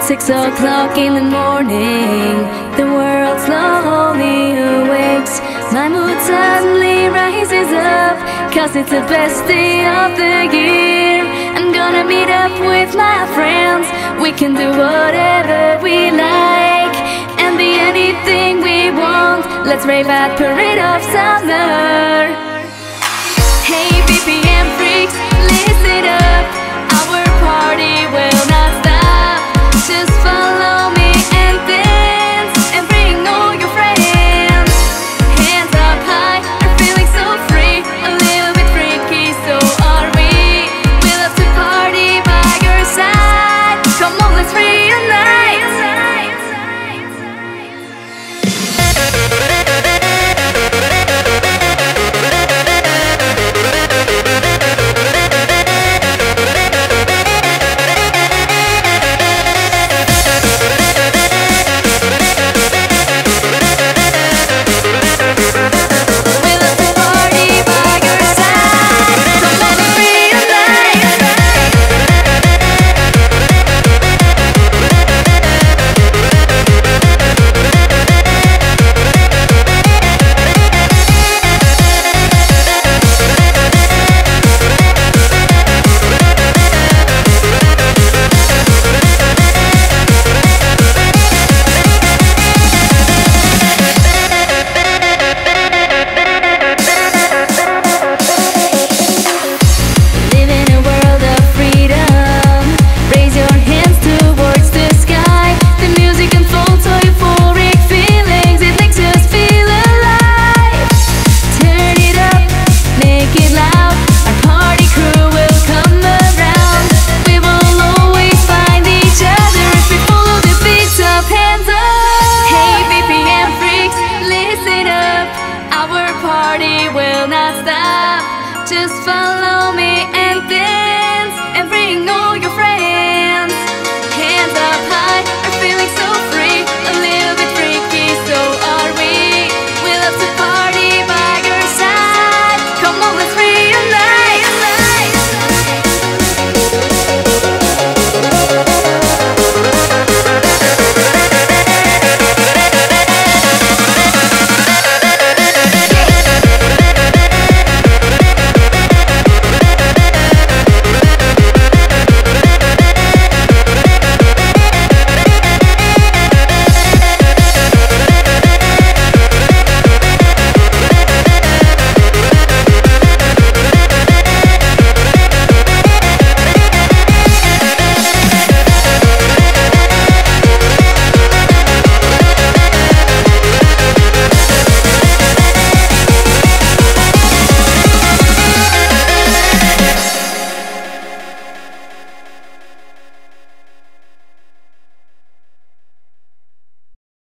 6 o'clock in the morning, the world slowly awakes. My mood suddenly rises up, 'cause it's the best day of the year. I'm gonna meet up with my friends. We can do whatever we like and be anything we want. Let's rave at Parade of Summer. Hey BPM freaks, listen up. Our party will